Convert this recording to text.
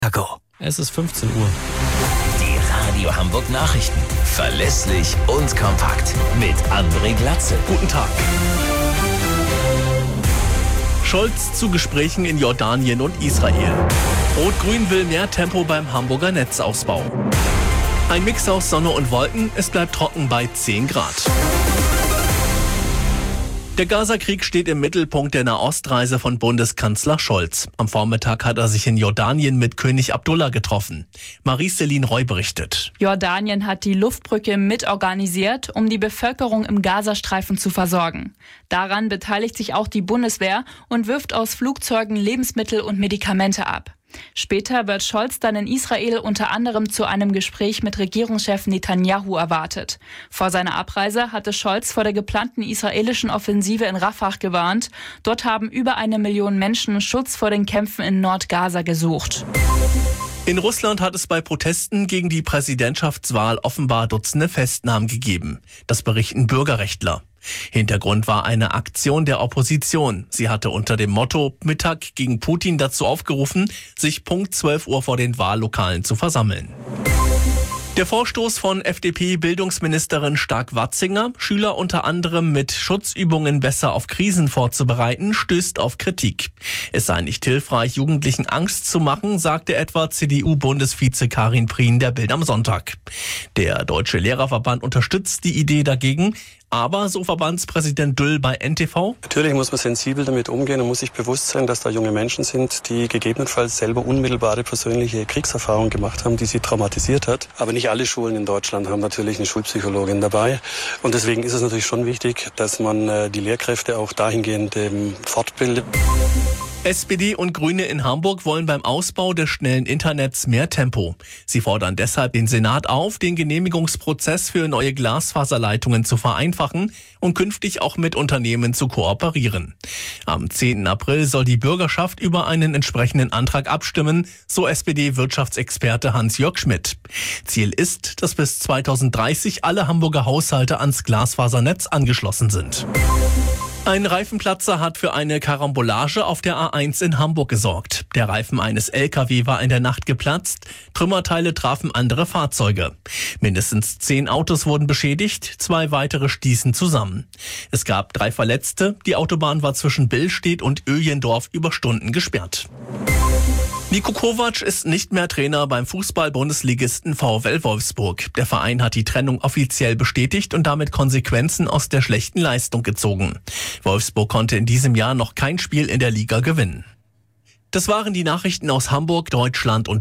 Es ist 15 Uhr. Die Radio Hamburg Nachrichten. Verlässlich und kompakt. Mit André Glatze. Guten Tag. Scholz zu Gesprächen in Jordanien und Israel. Rot-Grün will mehr Tempo beim Hamburger Netzausbau. Ein Mix aus Sonne und Wolken, es bleibt trocken bei 10 Grad. Der Gaza-Krieg steht im Mittelpunkt der Nahostreise von Bundeskanzler Scholz. Am Vormittag hat er sich in Jordanien mit König Abdullah getroffen. Marie-Céline Roy berichtet. Jordanien hat die Luftbrücke mitorganisiert, um die Bevölkerung im Gazastreifen zu versorgen. Daran beteiligt sich auch die Bundeswehr und wirft aus Flugzeugen Lebensmittel und Medikamente ab. Später wird Scholz dann in Israel unter anderem zu einem Gespräch mit Regierungschef Netanyahu erwartet. Vor seiner Abreise hatte Scholz vor der geplanten israelischen Offensive in Rafah gewarnt. Dort haben über 1 Million Menschen Schutz vor den Kämpfen in Nordgaza gesucht. In Russland hat es bei Protesten gegen die Präsidentschaftswahl offenbar Dutzende Festnahmen gegeben. Das berichten Bürgerrechtler. Hintergrund war eine Aktion der Opposition. Sie hatte unter dem Motto Mittag gegen Putin dazu aufgerufen, sich Punkt 12 Uhr vor den Wahllokalen zu versammeln. Der Vorstoß von FDP-Bildungsministerin Stark-Watzinger, Schüler unter anderem mit Schutzübungen besser auf Krisen vorzubereiten, stößt auf Kritik. Es sei nicht hilfreich, Jugendlichen Angst zu machen, sagte etwa CDU-Bundesvize Karin Prien der Bild am Sonntag. Der Deutsche Lehrerverband unterstützt die Idee dagegen. Aber, so Verbandspräsident Düll bei NTV: Natürlich muss man sensibel damit umgehen und muss sich bewusst sein, dass da junge Menschen sind, die gegebenenfalls selber unmittelbare persönliche Kriegserfahrungen gemacht haben, die sie traumatisiert hat. Aber nicht alle Schulen in Deutschland haben natürlich eine Schulpsychologin dabei. Und deswegen ist es natürlich schon wichtig, dass man die Lehrkräfte auch dahingehend fortbildet. SPD und Grüne in Hamburg wollen beim Ausbau des schnellen Internets mehr Tempo. Sie fordern deshalb den Senat auf, den Genehmigungsprozess für neue Glasfaserleitungen zu vereinfachen und künftig auch mit Unternehmen zu kooperieren. Am 10. April soll die Bürgerschaft über einen entsprechenden Antrag abstimmen, so SPD-Wirtschaftsexperte Hans-Jörg Schmidt. Ziel ist, dass bis 2030 alle Hamburger Haushalte ans Glasfasernetz angeschlossen sind. Ein Reifenplatzer hat für eine Karambolage auf der A1 in Hamburg gesorgt. Der Reifen eines LKW war in der Nacht geplatzt, Trümmerteile trafen andere Fahrzeuge. Mindestens 10 Autos wurden beschädigt, 2 weitere stießen zusammen. Es gab 3 Verletzte, die Autobahn war zwischen Billstedt und Öjendorf über Stunden gesperrt. Niko Kovac ist nicht mehr Trainer beim Fußball-Bundesligisten VfL Wolfsburg. Der Verein hat die Trennung offiziell bestätigt und damit Konsequenzen aus der schlechten Leistung gezogen. Wolfsburg konnte in diesem Jahr noch kein Spiel in der Liga gewinnen. Das waren die Nachrichten aus Hamburg, Deutschland und